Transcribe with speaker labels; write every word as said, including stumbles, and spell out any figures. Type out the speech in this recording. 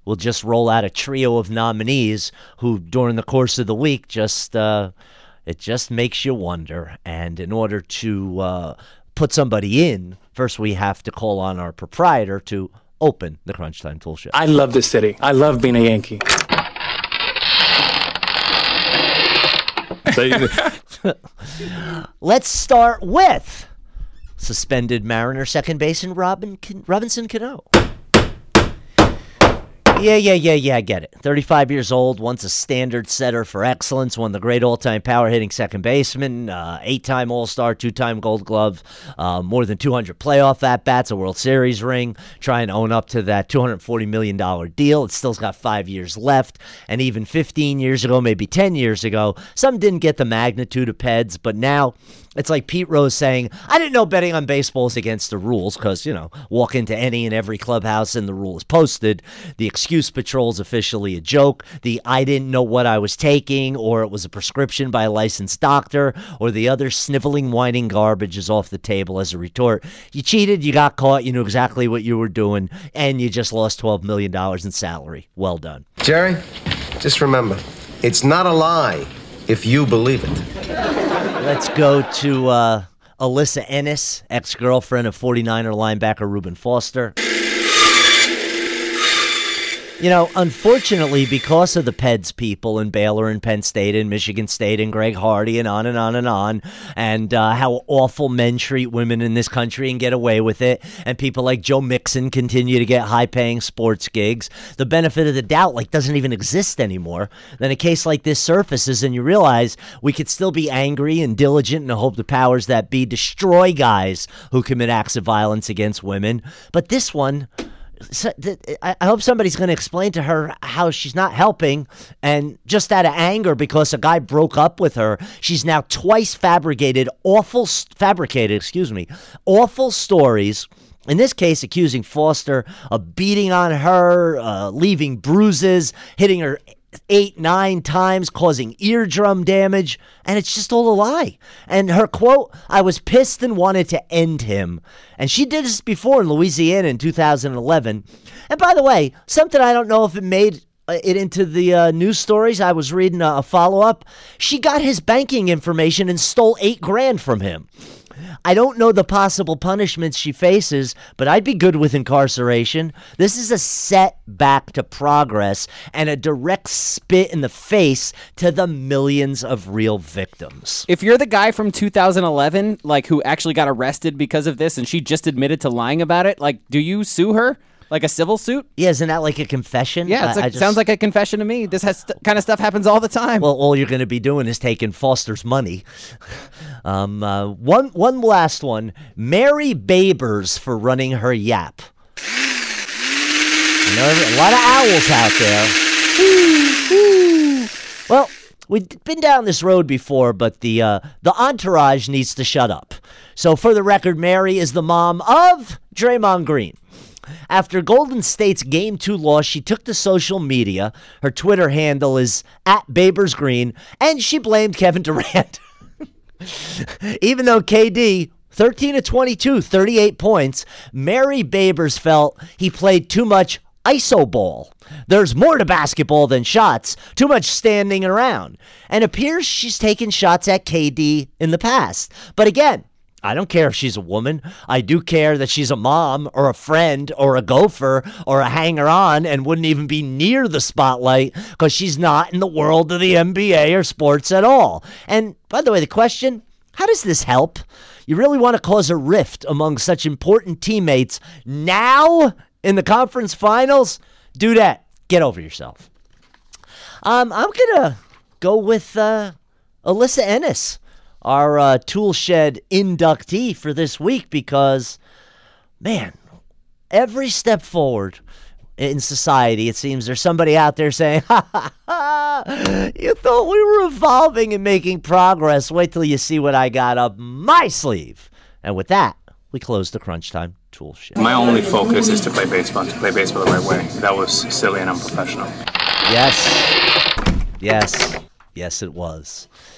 Speaker 1: we'll just roll out a trio of nominees who, during the course of the week, just uh, it just makes you wonder. And in order to uh, put somebody in, first we have to call on our proprietor to open the Crunch Time Tool Shed.
Speaker 2: I love this city. I love being a Yankee.
Speaker 1: Let's start with suspended Mariner second baseman Robin Robinson Cano. Yeah, yeah, yeah, yeah, I get it. thirty-five years old, once a standard setter for excellence, won the great all-time power-hitting second baseman, uh, eight-time All-Star, two-time Gold Glove, uh, more than two hundred playoff at-bats, a World Series ring, trying to own up to that two hundred forty million dollars deal. It still's got five years left, and even fifteen years ago, maybe ten years ago, some didn't get the magnitude of Peds, but now it's like Pete Rose saying, I didn't know betting on baseball is against the rules because, you know, walk into any and every clubhouse and the rule is posted. The excuse patrol is officially a joke. The I didn't know what I was taking, or it was a prescription by a licensed doctor, or the other sniveling, whining garbage is off the table as a retort. You cheated, you got caught, you knew exactly what you were doing, and you just lost twelve million dollars in salary. Well done.
Speaker 3: Jerry, just remember, it's not a lie if you believe it.
Speaker 1: Let's go to uh, Alyssa Ennis, ex-girlfriend of forty-niner linebacker Reuben Foster. You know, unfortunately, because of the Peds people in Baylor and Penn State and Michigan State and Greg Hardy and on and on and on, and uh, how awful men treat women in this country and get away with it, and people like Joe Mixon continue to get high-paying sports gigs, the benefit of the doubt like doesn't even exist anymore. Then a case like this surfaces and you realize we could still be angry and diligent and hope the powers that be destroy guys who commit acts of violence against women. But this one... So, th- I hope somebody's going to explain to her how she's not helping, and just out of anger because a guy broke up with her, she's now twice fabricated awful, fabricated, excuse me, awful stories. In this case, accusing Foster of beating on her, uh, leaving bruises, hitting her eight, nine times, causing eardrum damage, and it's just all a lie. And her quote, I was pissed and wanted to end him. And she did this before in Louisiana in two thousand eleven. And by the way, something I don't know if it made it into the uh, news stories. I was reading a, a follow-up. She got his banking information and stole eight grand from him. I don't know the possible punishments she faces, but I'd be good with incarceration. This is a setback to progress and a direct spit in the face to the millions of real victims.
Speaker 4: If you're the guy from two thousand eleven, like who actually got arrested because of this and she just admitted to lying about it, like, do you sue her? Like a civil suit?
Speaker 1: Yeah, isn't that like a confession?
Speaker 4: Yeah, it
Speaker 1: just...
Speaker 4: sounds like a confession to me. This has st- kind of stuff happens all the time.
Speaker 1: Well, all you're going to be doing is taking Foster's money. um, uh, one, one last one. Mary Babers for running her Yap. You know, a lot of owls out there. Well, we've been down this road before, but the uh, the entourage needs to shut up. So for the record, Mary is the mom of Draymond Green. After Golden State's Game two loss, she took to social media. Her Twitter handle is at Babers Green, and she blamed Kevin Durant. Even though K D, thirteen of twenty-two, thirty-eight points, Mary Babers felt he played too much iso ball. There's more to basketball than shots, too much standing around. And appears she's taken shots at K D in the past. But again, I don't care if she's a woman. I do care that she's a mom or a friend or a gopher or a hanger-on and wouldn't even be near the spotlight because she's not in the world of the N B A or sports at all. And by the way, the question, how does this help? You really want to cause a rift among such important teammates now in the conference finals? Do that. Get over yourself. Um, I'm going to go with uh, Alyssa Ennis, our uh, Tool Shed inductee for this week, because, man, every step forward in society, it seems there's somebody out there saying, ha, ha, ha, you thought we were evolving and making progress. Wait till you see what I got up my sleeve. And with that, we close the Crunch Time Tool Shed.
Speaker 2: My only focus is to play baseball, to play baseball the right way. That was silly and unprofessional.
Speaker 1: Yes. Yes. Yes, it was.